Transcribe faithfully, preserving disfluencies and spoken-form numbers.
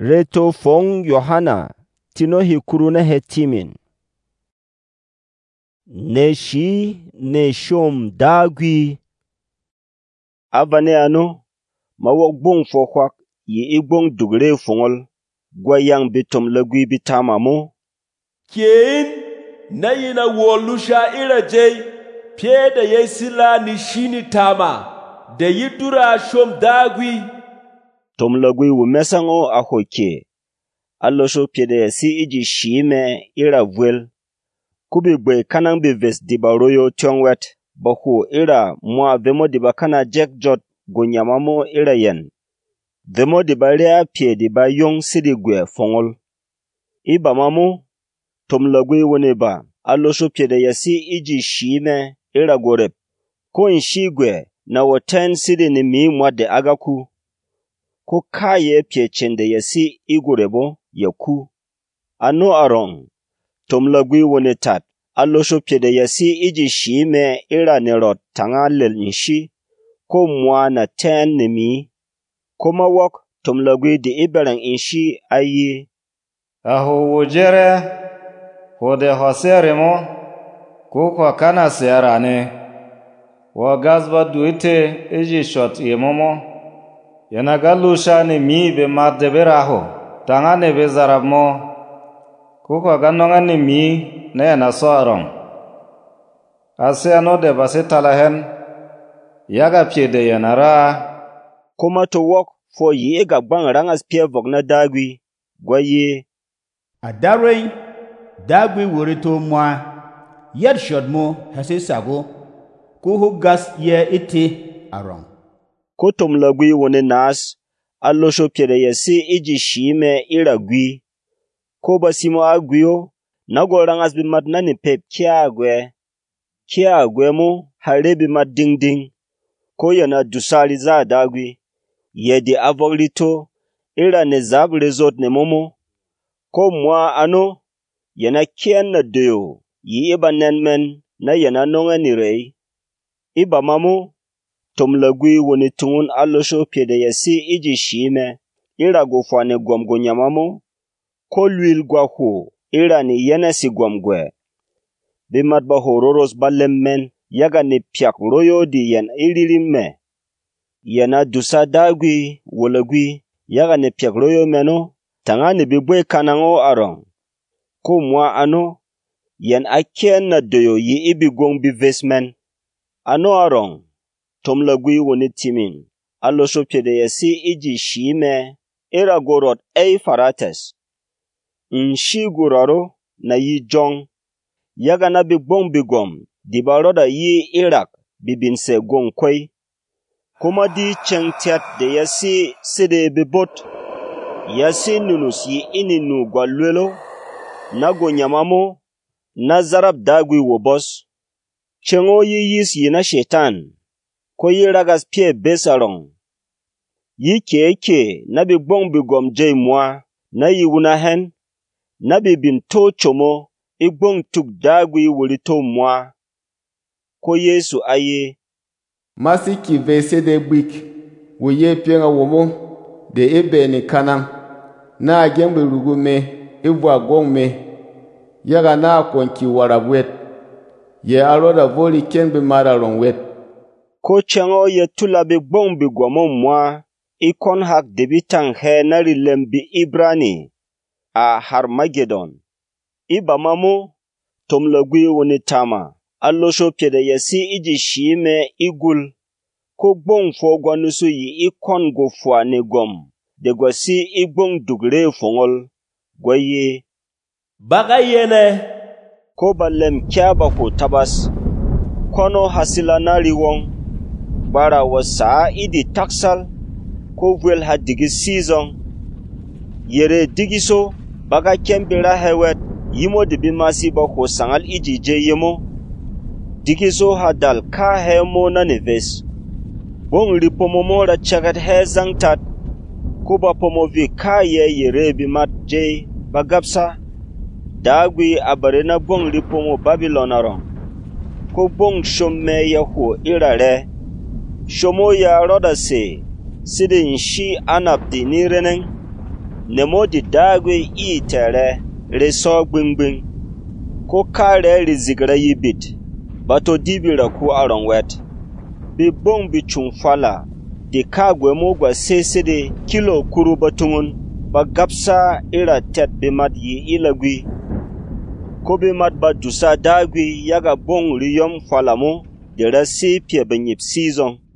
Reto fong Yohana tino hikuru na hetimin. Ne shi ne shom dagwi. Avane ano mawok bong fokwak yi igbong dugre fongol gwayang bitom lagwi bitama mo. Kien na yina wolusha ira jay pie da yesila ni shini tama da yidura shom dagwi. Tom lagwi wu mesango ahoke. Allosho pie da yasi iji shime ira vwel. Kubi gwe kanang bi ves dibaroyo tiongwet. Bahu ira mwa vemo diba kana jek jot gonyamamo ira yen. Vemo diba rea pie diba yong sidi gwe fongol. Iba mamu, tom lagwe wone ba, alosho pie da yasi iji shime ira gorep. Ko inshi gwe na woten sidi ni mi mwade agaku. Ko kaye pie chende yasi igurebo yaku. Ano arong, tom lagwe wone tat. Allosho pie da yasi iji shime ira nerot tanga lel nshi. Ko mwa na ten nimi. Ko mawok tom lagwe di iberang inshi ayi. Aho wujere, hode hosere mo, kukwa kana siyarane. Wagazba duite iji shot yemomo. Yanagalusha ni mi be madeberaho, tanga ne be zarab mo. Kukwa ganonga ni mi na yana so arong. Ase ano de base talahen, yaga pie de yanara. Kuma to wok fo yi ega bang rangas pie vok na dagwi, gwaye. Adare dagwi wurito mwa, yed shod mo hase sago, kuhu gas ye iti arong. Ko tom lagwi wone nas, allosho pie da yasi iji shime ira gwi. Ko basimo agwiyo, nago rangas bi mat nani pep kia agwe. Kia agwe mo, hare bi mat ding ding. Ko yana dusali za dagwi. Yedi avoglito, ira ne zab rezot ne momo. Ko mwa ano, yana kien na deyo, yi iba nenmen na yana nonga ni rei. Iba mamu, tom lagwi wone tungun allosho pie da yasi iji shime, ira gofwane gwamgo nyamamo. Ko luil gwa ho, ira ni yena si gwamgwe. Bimat ba hororos balemmen, yaga ni piak royo di yen ililimme. Yana dusa dagwi, wolagwi, yaga ni piak royo meno, tanga ni bibwe kanango arong. Ko mwa ano, yen akien na doyo yi ibi gong bivesmen. Ano arong, tom lagwi wone timin, allosho pie da yasi iji shime, ira gorot ei farates. Nshi guraro na yi jong, yaga na bigbong bigom, dibaroda yi irak bibinse gong kwey. Kuma di cheng tiat de yasi sede bibot, yasi nunus yi ininu gwalwelo, na go nyamamo, na zarab dagwi wobos. Chengo yi yis yi na shetan, ko yi ragas pie besarong. Yi keke na bigbong bigom jay mwa, na yi wuna hen, na bibin to chomo, igbong tuk dagwi wulito mwa. Ko Yesu aye. Masi ki vese de bwik, wuye pienga womo, de ebe ni kanang, na agembe rugume, ibu agongme, yaga na akonki warabwet, ye aroda voli kenbe mara rongwet. Ko chango ye tula bigbong bigwamo mwa, ikon hak debitang he nari lembi Ibrani. A Harmagedon. Iba mamu, tom lagwi wone tama, allosho pie da yasi iji shime igul. Ko gbong fo gwanusu yi ikon go fwa ne gom, de gwa si igbong dugre fongol, gwaye. Baga yene. Ko balem kia bako tabas, kono hasila nari wong, bara wasa idi taksal, ko vwel ha digi season. Yere digiso, baga kembira hewet, yimo dibi masi bako sangal ijije yemo. Digiso hadal ka hemo na neves. Bong ripomomo ra chagat he zangtat. Kuba pomovi ka ye yere bimat jay bagapsa. Dagwi abarena bong ripomo Babylon arong. Ko bong shome yahu irare. Shomo ya roda se, sidi nshi anabdi nireneng. nemo di dagwe i tere reso gbingbing ko kare rizigra yibit bato dibira ku aron wet bi bong bi chumfala di kagwe mo gwa sesede kilo kuru batungun ba gapsa ira tet bi mat yi ilagwi ko bi mat ba dusa dagwi yaga bong riyom falamo de rasi pie benyip season